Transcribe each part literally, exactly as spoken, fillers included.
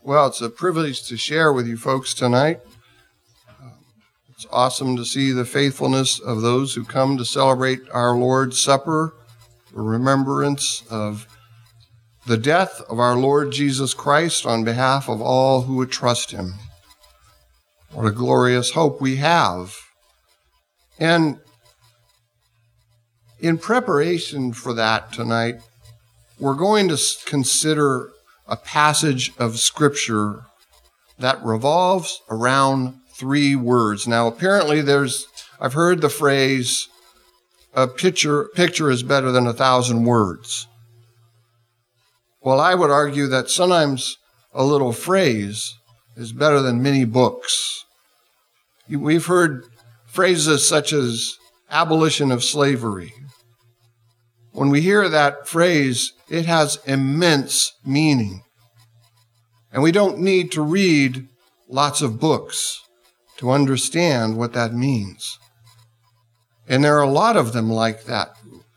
Well, it's a privilege to share with you folks tonight. It's awesome to see the faithfulness of those who come to celebrate our Lord's Supper, a remembrance of the death of our Lord Jesus Christ on behalf of all who would trust him. What a glorious hope we have. And in preparation for that tonight, we're going to consider a passage of Scripture that revolves around three words. Now, apparently there's, I've heard the phrase, a picture, picture is better than a thousand words. Well, I would argue that sometimes a little phrase is better than many books. We've heard phrases such as abolition of slavery. When we hear that phrase, it has immense meaning. And we don't need to read lots of books to understand what that means. And there are a lot of them like that.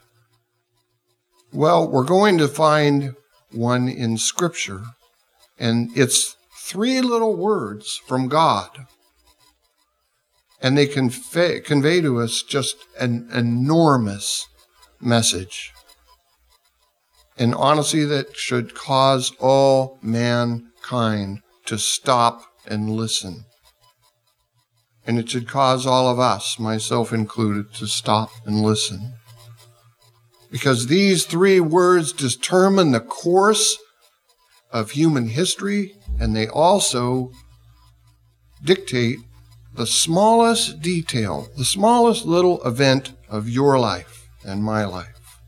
Well, we're going to find one in Scripture, and it's three little words from God. And they convey, convey to us just an enormous message. And honestly, that should cause all mankind to stop and listen. And it should cause all of us, myself included, to stop and listen. Because these three words determine the course of human history, and they also dictate the smallest detail, the smallest little event of your life and my life.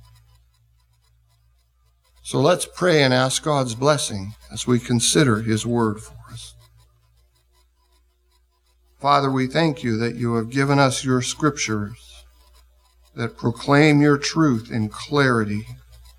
So let's pray and ask God's blessing as we consider his word for us. Father, we thank you that you have given us your scriptures that proclaim your truth in clarity.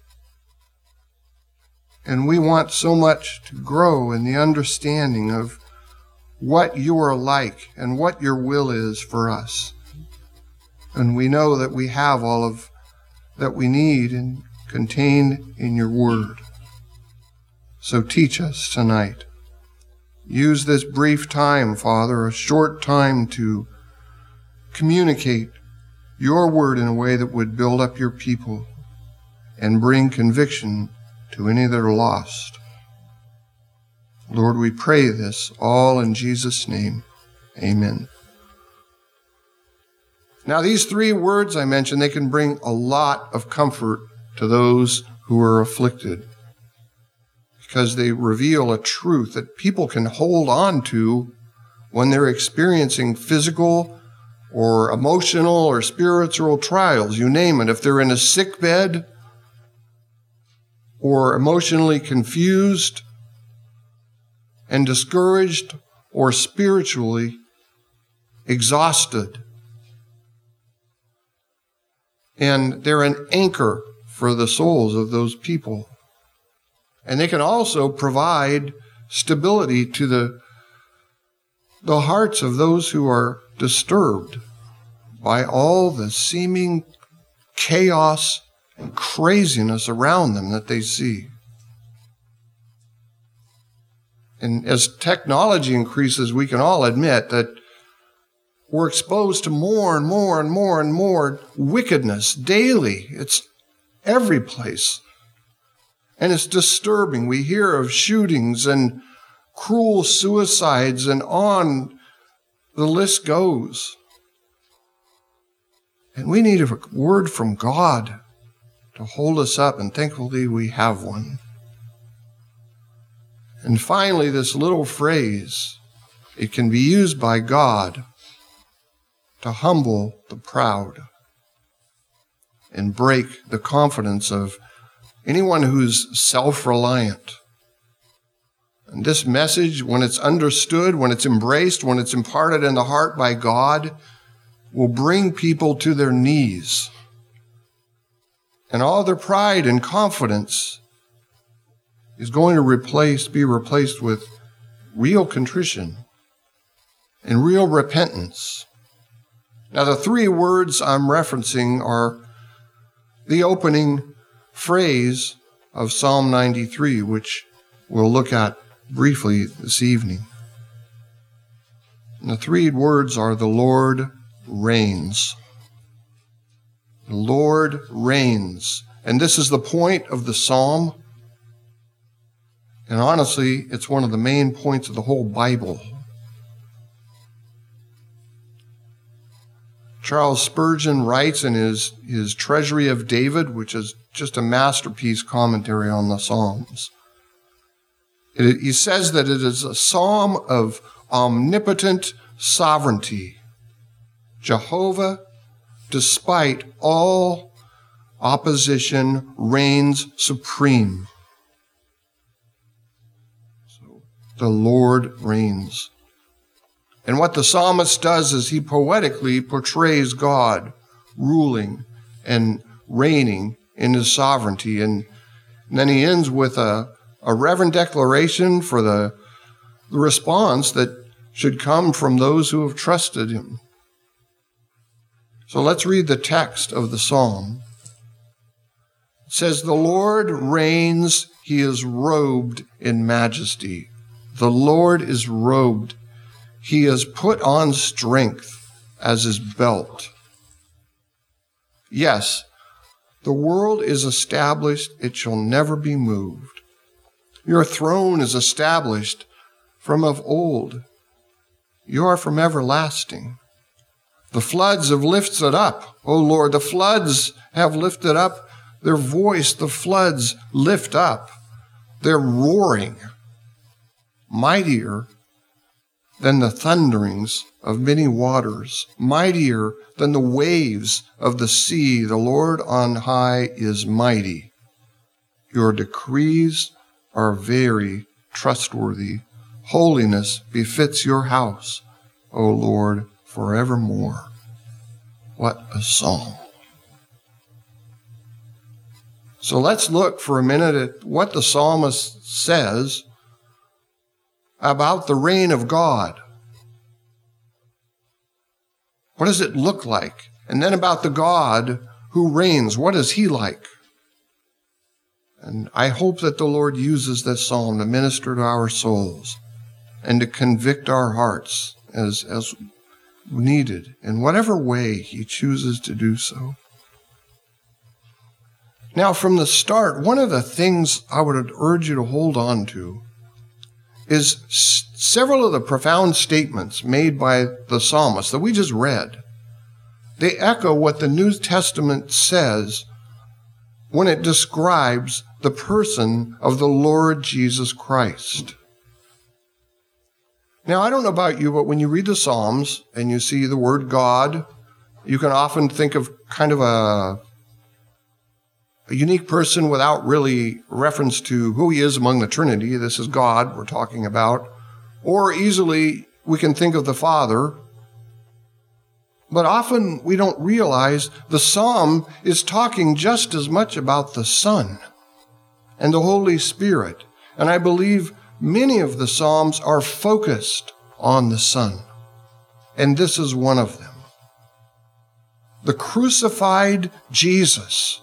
And we want so much to grow in the understanding of what you are like and what your will is for us. And we know that we have all of that we need and contained in your word. So teach us tonight. Use this brief time, Father, a short time, to communicate your word in a way that would build up your people and bring conviction to any that are lost. Lord, we pray this all in Jesus' name. Amen. Now, these three words I mentioned, they can bring a lot of comfort to those who are afflicted, because they reveal a truth that people can hold on to when they're experiencing physical or emotional or spiritual trials, you name it. If they're in a sick bed or emotionally confused and discouraged or spiritually exhausted. And they're an anchor for the souls of those people. And they can also provide stability to the, the hearts of those who are disturbed by all the seeming chaos and craziness around them that they see. And as technology increases, we can all admit that we're exposed to more and more and more and more wickedness daily. It's every place. And it's disturbing. We hear of shootings and cruel suicides, and on the list goes. And we need a word from God to hold us up, and thankfully we have one. And finally, this little phrase, it can be used by God to humble the proud and break the confidence of anyone who's self-reliant. And this message, when it's understood, when it's embraced, when it's imparted in the heart by God, will bring people to their knees. And all their pride and confidence is going to replace, be replaced with real contrition and real repentance. Now, the three words I'm referencing are the opening phrase of Psalm ninety-three, which we'll look at briefly this evening. And the three words are the Lord reigns. The Lord reigns. And this is the point of the psalm. And honestly, it's one of the main points of the whole Bible. Charles Spurgeon writes in his, his Treasury of David, which is just a masterpiece commentary on the Psalms. It, he says that it is a psalm of omnipotent sovereignty. Jehovah, despite all opposition, reigns supreme. So the Lord reigns. And what the psalmist does is he poetically portrays God ruling and reigning in his sovereignty. And, and then he ends with a, a reverent declaration for the, the response that should come from those who have trusted him. So let's read the text of the psalm. It says, "The Lord reigns, he is robed in majesty. The Lord is robed. He has put on strength as his belt. Yes, the world is established, it shall never be moved. Your throne is established from of old. You are from everlasting. The floods have lifted up, O Lord, the floods have lifted up their voice. The floods lift up. They're roaring, mightier than the thunderings of many waters, mightier than the waves of the sea. The Lord on high is mighty. Your decrees are very trustworthy. Holiness befits your house, O Lord, forevermore." What a song. So let's look for a minute at what the psalmist says about the reign of God. What does it look like? And then about the God who reigns. What is he like? And I hope that the Lord uses this psalm to minister to our souls and to convict our hearts as, as needed in whatever way he chooses to do so. Now, from the start, one of the things I would urge you to hold on to is s- several of the profound statements made by the psalmist that we just read. They echo what the New Testament says when it describes the person of the Lord Jesus Christ. Now, I don't know about you, but when you read the Psalms and you see the word God, you can often think of kind of a, a unique person without really reference to who he is among the Trinity. This is God we're talking about. Or easily we can think of the Father. But often we don't realize the Psalm is talking just as much about the Son and the Holy Spirit. And I believe many of the Psalms are focused on the Son. And this is one of them. The crucified Jesus,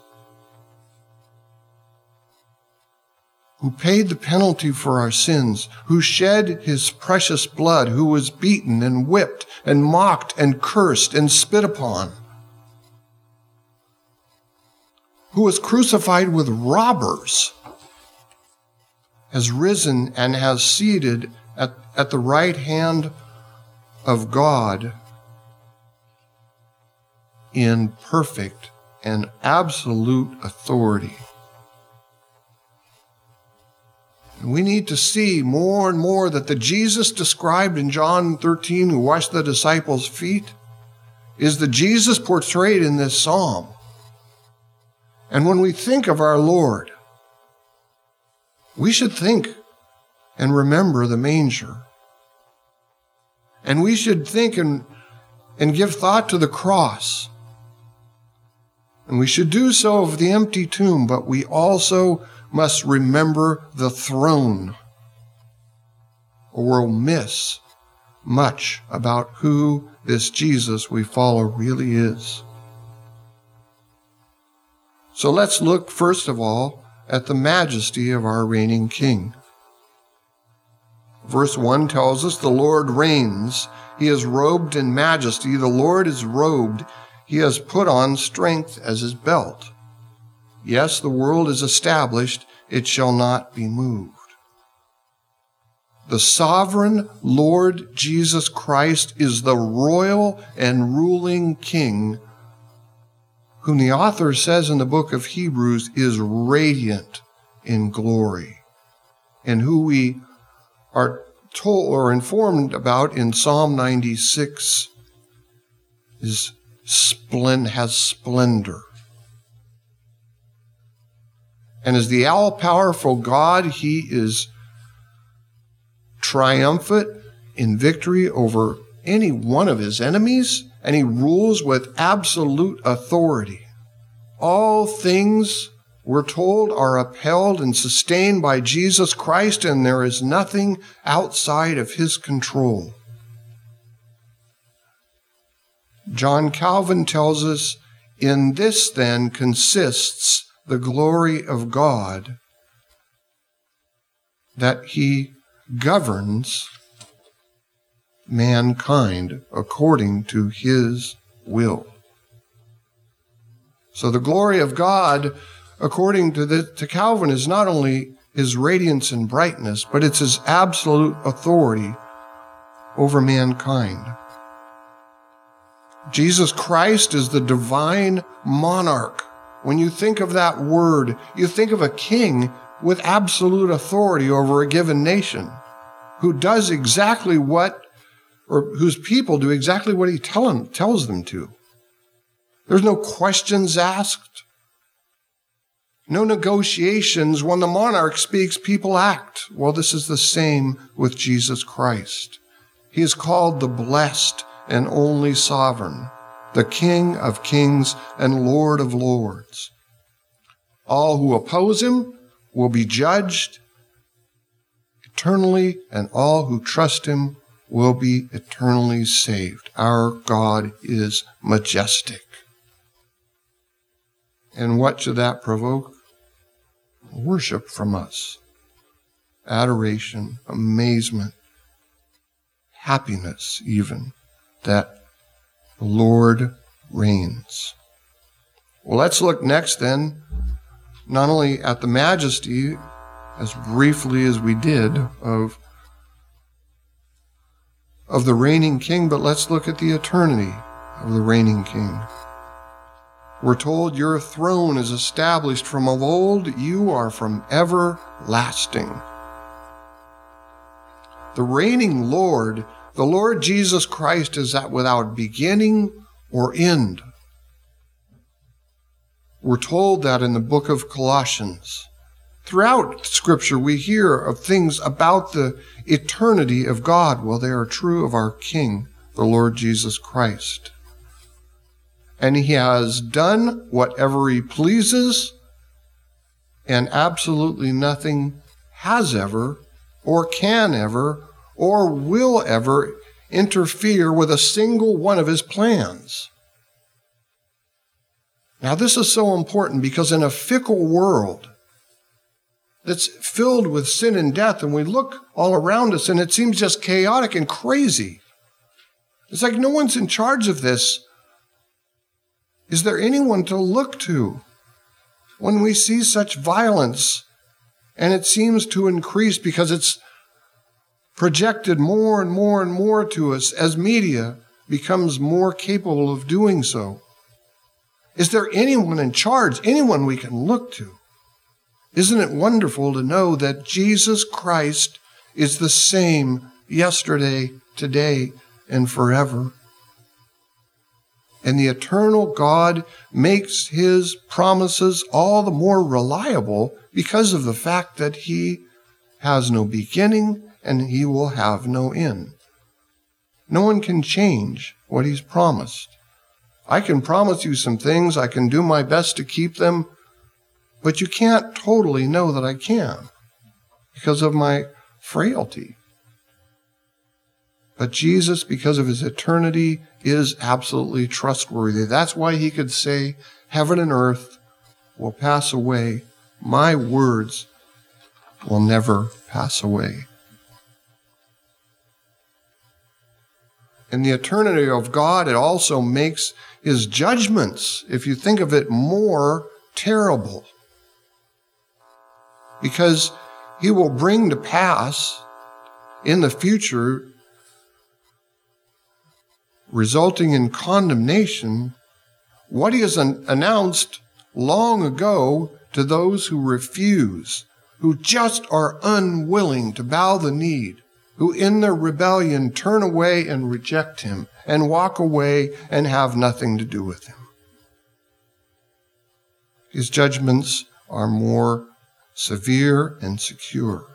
who paid the penalty for our sins, who shed his precious blood, who was beaten and whipped and mocked and cursed and spit upon, who was crucified with robbers, has risen and has seated at, at the right hand of God in perfect and absolute authority. And we need to see more and more that the Jesus described in John thirteen, who washed the disciples' feet, is the Jesus portrayed in this psalm. And when we think of our Lord, we should think and remember the manger. And we should think and, and give thought to the cross. And we should do so of the empty tomb, but we also must remember the throne, or we'll miss much about who this Jesus we follow really is. So let's look first of all at the majesty of our reigning King. Verse one tells us the Lord reigns. He is robed in majesty. The Lord is robed. He has put on strength as his belt. Yes, the world is established. It shall not be moved. The sovereign Lord Jesus Christ is the royal and ruling King, whom the author says in the book of Hebrews is radiant in glory, and who we are told or informed about in Psalm ninety-six is splend has splendor. And as the all-powerful God, he is triumphant in victory over any one of his enemies, and he rules with absolute authority. All things, we're told, are upheld and sustained by Jesus Christ, and there is nothing outside of his control. John Calvin tells us, in this then consists the glory of God, that he governs mankind according to his will. So the glory of God, according to, the, to Calvin, is not only his radiance and brightness, but it's his absolute authority over mankind. Jesus Christ is the divine monarch. When you think of that word, you think of a king with absolute authority over a given nation, who does exactly what, or whose people do exactly what he tell him, tells them to. There's no questions asked, no negotiations. When the monarch speaks, people act. Well, this is the same with Jesus Christ. He is called the blessed and only sovereign, the King of kings and Lord of lords. All who oppose him will be judged eternally, and all who trust him will be eternally saved. Our God is majestic. And what should that provoke? Worship from us. Adoration, amazement, happiness even, that the Lord reigns. Well, let's look next then, not only at the majesty, as briefly as we did, of, of the reigning King, but let's look at the eternity of the reigning King. We're told your throne is established from of old, you are from everlasting. The reigning Lord, the Lord Jesus Christ, is that without beginning or end. We're told that in the book of Colossians. Throughout Scripture, we hear of things about the eternity of God. Well, they are true of our King, the Lord Jesus Christ. And he has done whatever he pleases, and absolutely nothing has ever, or can ever, or will ever interfere with a single one of his plans. Now, this is so important because in a fickle world that's filled with sin and death, and we look all around us and it seems just chaotic and crazy. It's like no one's in charge of this. Is there anyone to look to when we see such violence and it seems to increase because it's projected more and more and more to us as media becomes more capable of doing so? Is there anyone in charge, anyone we can look to? Isn't it wonderful to know that Jesus Christ is the same yesterday, today, and forever? And the eternal God makes his promises all the more reliable because of the fact that he has no beginning and he will have no end. No one can change what he's promised. I can promise you some things, I can do my best to keep them, but you can't totally know that I can because of my frailty. But Jesus, because of his eternity, is absolutely trustworthy. That's why he could say, heaven and earth will pass away. My words will never pass away. In the eternity of God, it also makes his judgments, if you think of it, more terrible. Because he will bring to pass in the future, resulting in condemnation, what he has an- announced long ago to those who refuse, who just are unwilling to bow the knee, who in their rebellion turn away and reject him and walk away and have nothing to do with him. His judgments are more severe and secure.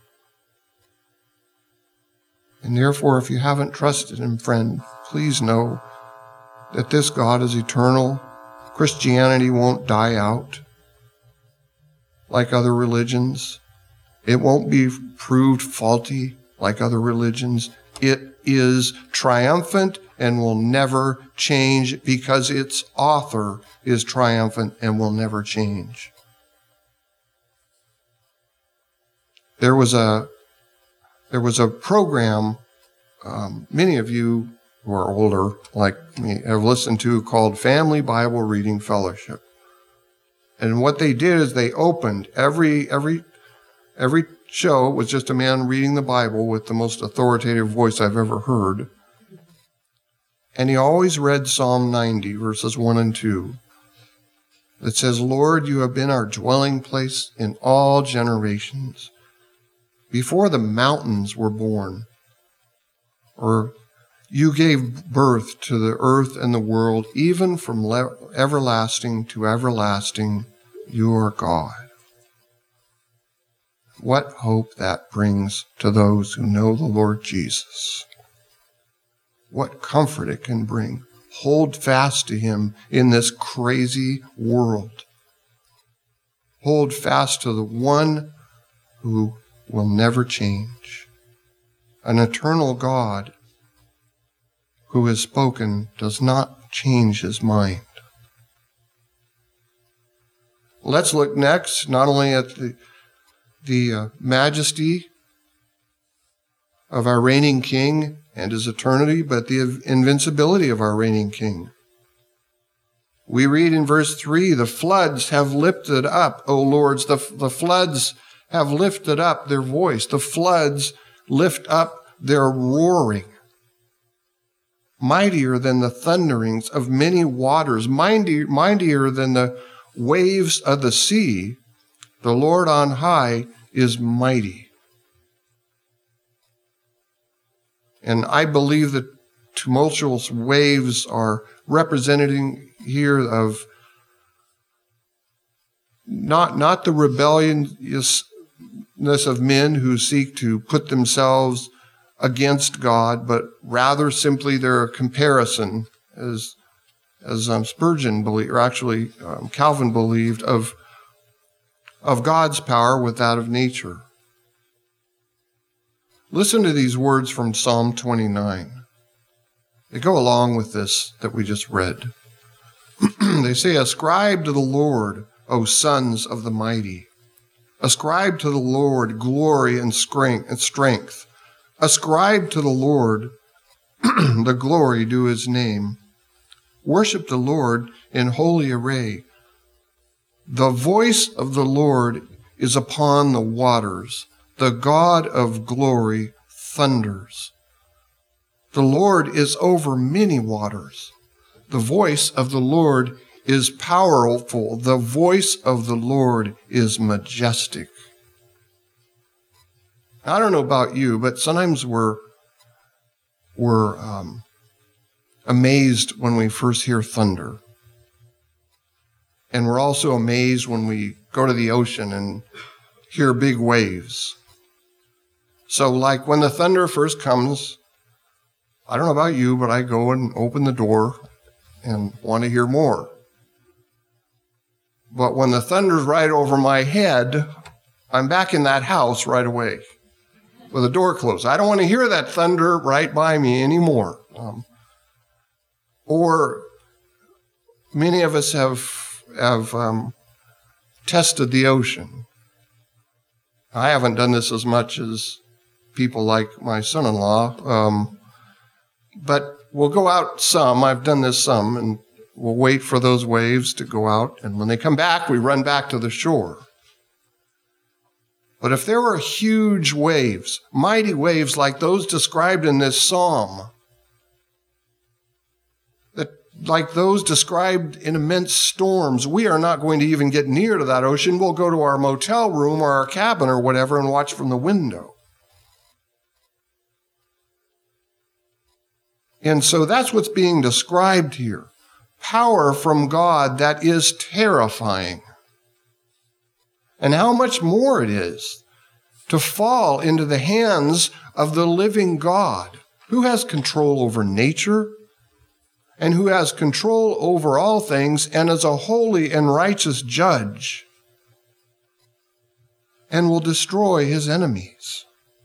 And therefore, if you haven't trusted him, friend, please know that this God is eternal. Christianity won't die out like other religions. It won't be proved faulty like other religions. It is triumphant and will never change because its author is triumphant and will never change. There was a there was a program um, many of you who are older, like me, have listened to called Family Bible Reading Fellowship. And what they did is they opened every every every show was just a man reading the Bible with the most authoritative voice I've ever heard. And he always read Psalm ninety, verses one and two. That says, Lord, you have been our dwelling place in all generations. Before the mountains were born, or you gave birth to the earth and the world, even from le- everlasting to everlasting, you are God. What hope that brings to those who know the Lord Jesus. What comfort it can bring. Hold fast to him in this crazy world. Hold fast to the one who will never change. An eternal God who has spoken does not change his mind. Let's look next not only at the, the uh, majesty of our reigning King and his eternity, but the invincibility of our reigning King. We read in verse three, the floods have lifted up, O Lords, the, the floods have lifted up their voice. The floods lift up their roaring. Mightier than the thunderings of many waters, mightier, mightier than the waves of the sea, the Lord on high is mighty. And I believe that tumultuous waves are representing here of not, not the rebelliousness of men who seek to put themselves against God, but rather simply their comparison, as as um, Spurgeon believed, or actually um, Calvin believed, of of God's power with that of nature. Listen to these words from Psalm twenty-nine. They go along with this that we just read. They say, ascribe to the Lord, O sons of the mighty. Ascribe to the Lord glory and strength. Ascribe to the Lord the glory due his name. Worship the Lord in holy array. The voice of the Lord is upon the waters. The God of glory thunders. The Lord is over many waters. The voice of the Lord is powerful. The voice of the Lord is majestic. I don't know about you, but sometimes we're, we're um, amazed when we first hear thunder. And we're also amazed when we go to the ocean and hear big waves. So like when the thunder first comes, I don't know about you, but I go and open the door and want to hear more. But when the thunder's right over my head, I'm back in that house right away with the door closed. I don't want to hear that thunder right by me anymore. Um, or many of us have, have um, tested the ocean. I haven't done this as much as people like my son-in-law. Um, but we'll go out some. I've done this some, and we'll wait for those waves to go out. And when they come back, we run back to the shore. But if there were huge waves, mighty waves like those described in this psalm, that like those described in immense storms, we are not going to even get near to that ocean. We'll go to our motel room or our cabin or whatever and watch from the window. And so that's what's being described here. Power from God that is terrifying. And how much more it is to fall into the hands of the living God, who has control over nature and who has control over all things and is a holy and righteous judge and will destroy his enemies.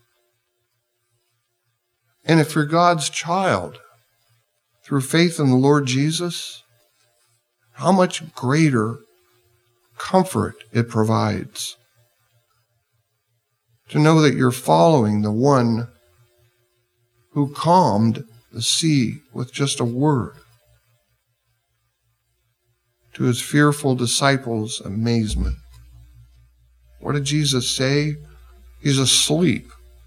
And if you're God's child, through faith in the Lord Jesus, how much greater comfort it provides to know that you're following the one who calmed the sea with just a word. To his fearful disciples' amazement. What did Jesus say? He's asleep.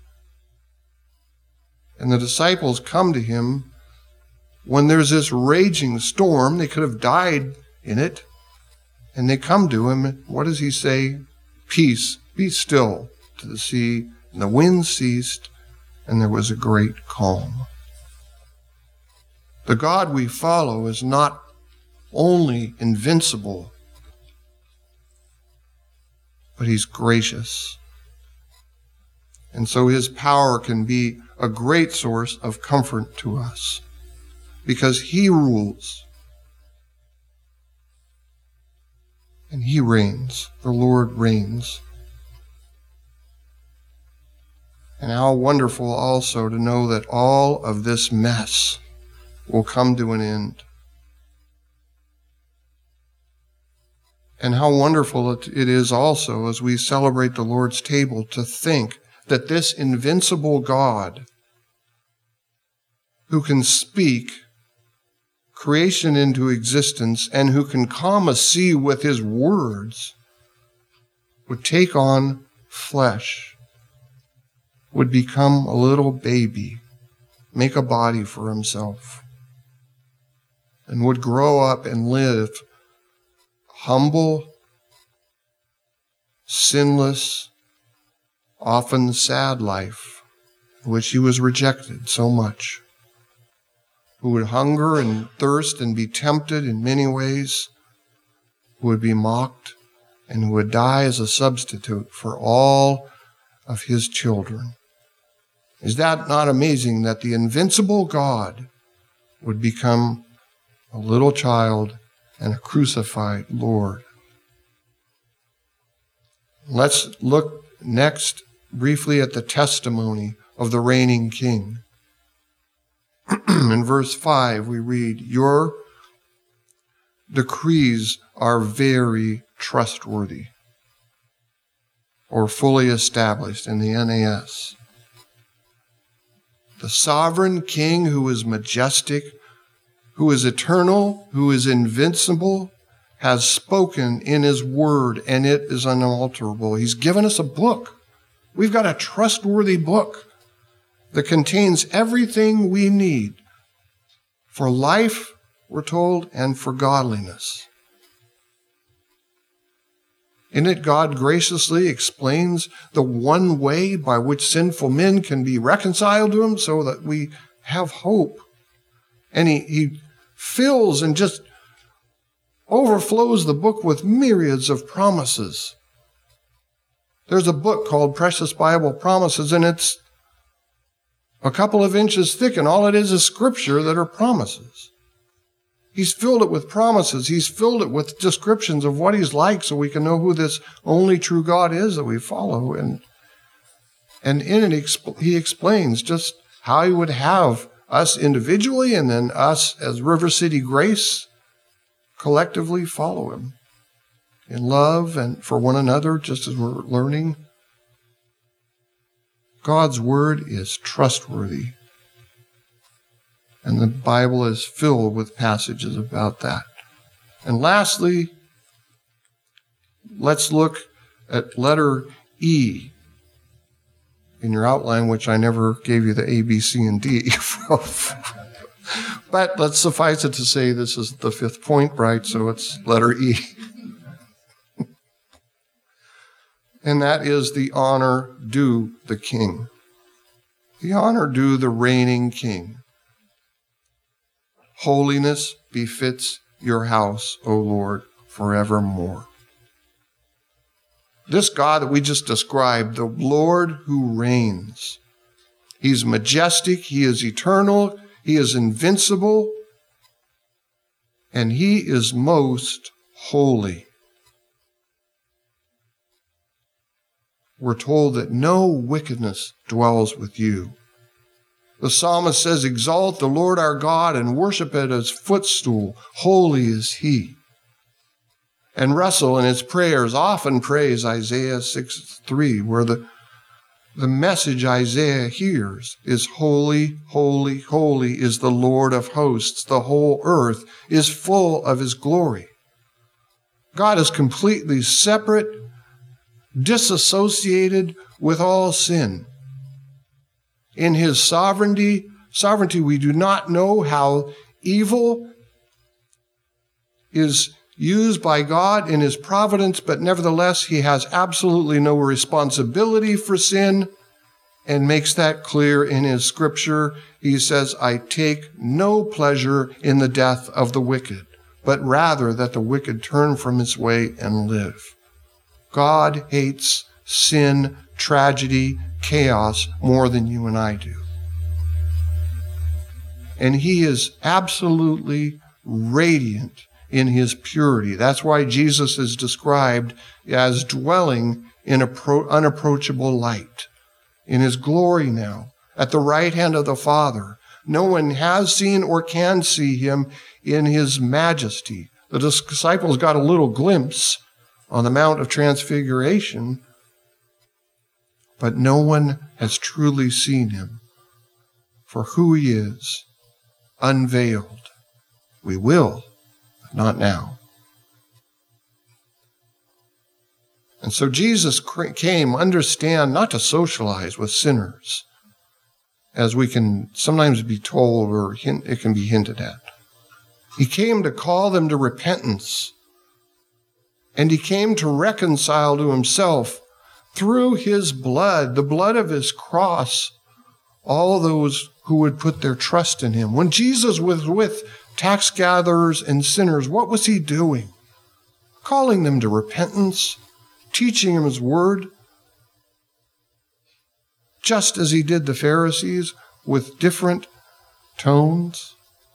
And the disciples come to him when there's this raging storm. They could have died in it. And they come to him. What does he say? Peace, be still to the sea. And the wind ceased, and there was a great calm. The God we follow is not only invincible, but he's gracious. And so his power can be a great source of comfort to us because he rules and he reigns. The Lord reigns. And how wonderful also to know that all of this mess will come to an end. And how wonderful it is also as we celebrate the Lord's table to think that this invincible God who can speak creation into existence and who can calm a sea with his words would take on flesh, would become a little baby, make a body for himself, and would grow up and live humble, sinless, often sad life in which he was rejected so much, who would hunger and thirst and be tempted in many ways, who would be mocked, and who would die as a substitute for all of his children. Is that not amazing that the invincible God would become a little child and a crucified Lord? Let's look next briefly at the testimony of the reigning king. In verse five, we read, "Your decrees are very trustworthy," or fully established in the N A S. The sovereign king who is majestic, who is eternal, who is invincible, has spoken in his word, and it is unalterable. He's given us a book. We've got a trustworthy book that contains everything we need for life, we're told, and for godliness. In it, God graciously explains the one way by which sinful men can be reconciled to him so that we have hope. And he, he fills and just overflows the book with myriads of promises. There's a book called Precious Bible Promises, and it's a couple of inches thick, and all it is is scripture that are promises. He's filled it with promises. He's filled it with descriptions of what he's like so we can know who this only true God is that we follow. And, and in it, he explains just how he would have us individually and then us as River City Grace collectively follow him in love and for one another, just as we're learning. God's word is trustworthy. And the Bible is filled with passages about that. And lastly, let's look at letter E in your outline, which I never gave you the A, B, C, and D. But let's suffice it to say this is the fifth point, right? So it's letter E. And that is the honor due the king. The honor due the reigning king. Holiness befits your house, O Lord, forevermore. This God that we just described, the Lord who reigns, he's majestic, he is eternal, he is invincible, and he is most holy. We're told that no wickedness dwells with you. The psalmist says, exalt the Lord our God and worship at his footstool. Holy is he. And Russell in his prayers often prays Isaiah six three, where the, the message Isaiah hears is holy, holy, holy is the Lord of hosts. The whole earth is full of his glory. God is completely separate, disassociated with all sin. In his sovereignty, sovereignty, we do not know how evil is used by God in his providence, but nevertheless, he has absolutely no responsibility for sin and makes that clear in his scripture. He says, I take no pleasure in the death of the wicked, but rather that the wicked turn from his way and live. God hates sin, tragedy, chaos more than you and I do. And he is absolutely radiant in his purity. That's why Jesus is described as dwelling in appro- unapproachable light. In his glory now, at the right hand of the Father. No one has seen or can see him in his majesty. The disciples got a little glimpse on the Mount of Transfiguration, but no one has truly seen him for who he is, unveiled. We will, but not now. And so Jesus came, understand, not to socialize with sinners, as we can sometimes be told or hint, it can be hinted at. He came to call them to repentance, and he came to reconcile to himself through his blood, the blood of his cross, all those who would put their trust in him. When Jesus was with tax gatherers and sinners, what was he doing? Calling them to repentance, teaching him his word, just as he did the Pharisees with different tones.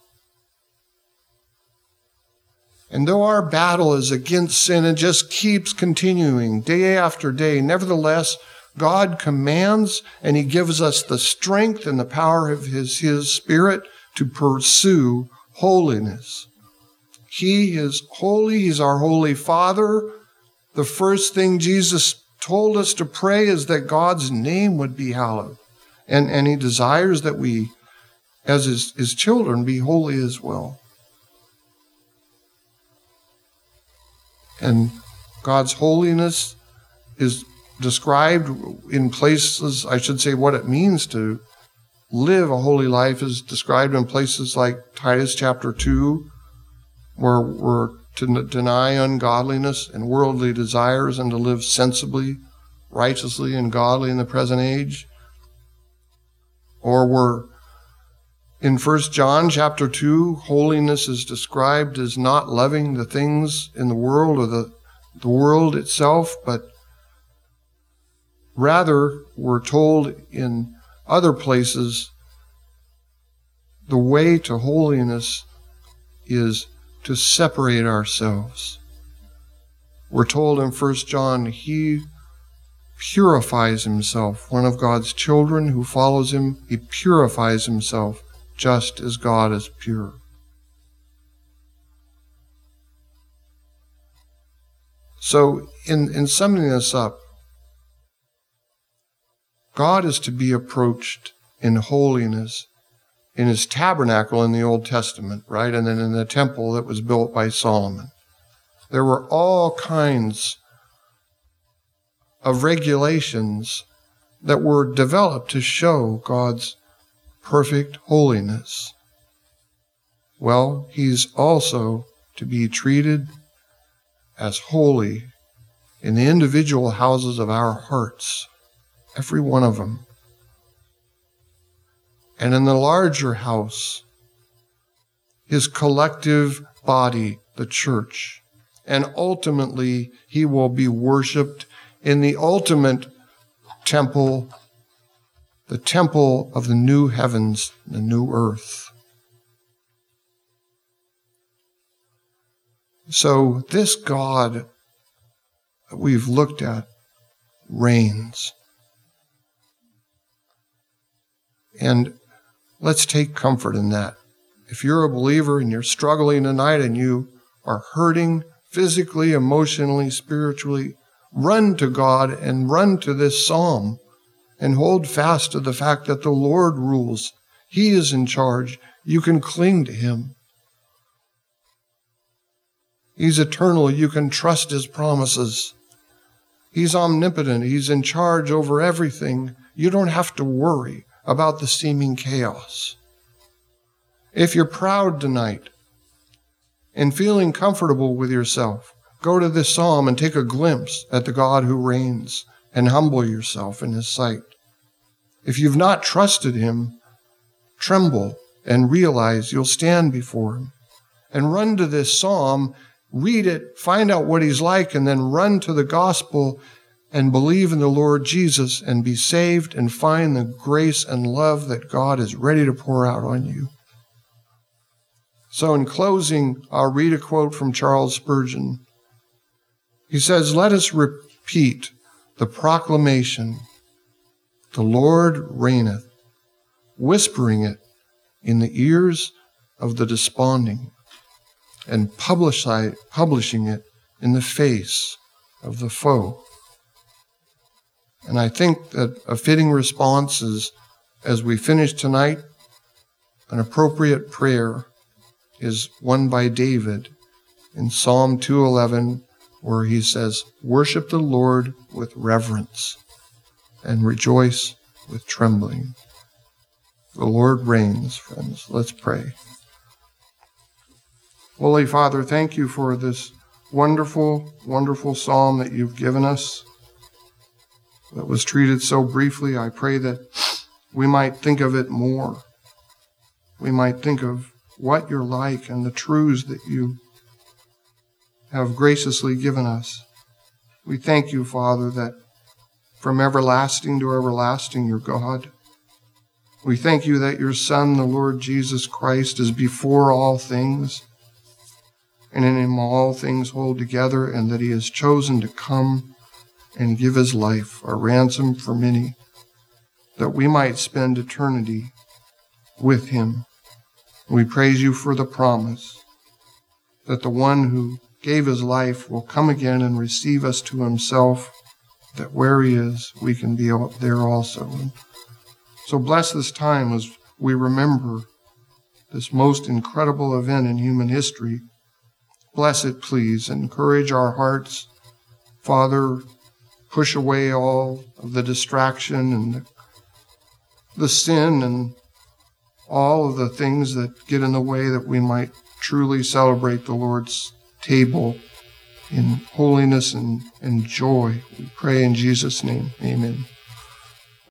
And though our battle is against sin and just keeps continuing day after day, nevertheless, God commands and he gives us the strength and the power of his, his Spirit to pursue holiness. He is holy. He's our Holy Father. The first thing Jesus told us to pray is that God's name would be hallowed. And, and he desires that we, as his, his children, be holy as well. And God's holiness is described in places, I should say what it means to live a holy life is described in places like Titus chapter two, where we're to deny ungodliness and worldly desires and to live sensibly, righteously, and godly in the present age. Or we're in First John chapter two, holiness is described as not loving the things in the world or the, the world itself, but rather we're told in other places the way to holiness is to separate ourselves. We're told in First John, he purifies himself. One of God's children who follows him, he purifies himself just as God is pure. So in, in summing this up, God is to be approached in holiness in his tabernacle in the Old Testament, right? And then in the temple that was built by Solomon. There were all kinds of regulations that were developed to show God's perfect holiness. Well, he's also to be treated as holy in the individual houses of our hearts, every one of them. And in the larger house, his collective body, the church. And ultimately, he will be worshiped in the ultimate temple, the temple of the new heavens, the new earth. So this God that we've looked at reigns. And let's take comfort in that. If you're a believer and you're struggling tonight and you are hurting physically, emotionally, spiritually, run to God and run to this psalm and hold fast to the fact that the Lord rules. He is in charge. You can cling to him. He's eternal. You can trust his promises. He's omnipotent. He's in charge over everything. You don't have to worry about the seeming chaos. If you're proud tonight and feeling comfortable with yourself, go to this psalm and take a glimpse at the God who reigns and humble yourself in his sight. If you've not trusted him, tremble and realize you'll stand before him. And run to this psalm, read it, find out what he's like, and then run to the gospel and believe in the Lord Jesus and be saved and find the grace and love that God is ready to pour out on you. So in closing, I'll read a quote from Charles Spurgeon. He says, "Let us repeat the proclamation, 'The Lord reigneth,' whispering it in the ears of the desponding, and publish, publishing it in the face of the foe." And I think that a fitting response is, as we finish tonight, an appropriate prayer is one by David in Psalm two eleven, where he says, "Worship the Lord with reverence and rejoice with trembling." The Lord reigns, friends. Let's pray. Holy Father, thank you for this wonderful, wonderful psalm that you've given us that was treated so briefly. I pray that we might think of it more. We might think of what you're like and the truths that you have graciously given us. We thank you, Father, that from everlasting to everlasting, you're God. We thank you that your Son, the Lord Jesus Christ, is before all things, and in him all things hold together, and that he has chosen to come and give his life, a ransom for many, that we might spend eternity with him. We praise you for the promise that the one who gave his life will come again and receive us to himself, that where he is, we can be there also. And so bless this time as we remember this most incredible event in human history. Bless it, please. Encourage our hearts. Father, push away all of the distraction and the, the sin and all of the things that get in the way that we might truly celebrate the Lord's table in holiness and, and joy. We pray in Jesus' name. Amen.